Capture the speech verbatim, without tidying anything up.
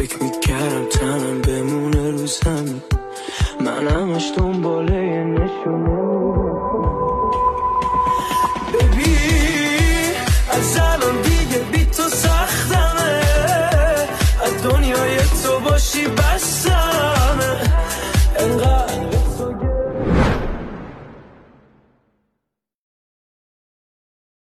فکر میکردم تنم بمونه رو زمین، من همش دنباله یه نشونه. ببین از الان دیگه بی تو سختمه، از دنیای تو باشی بس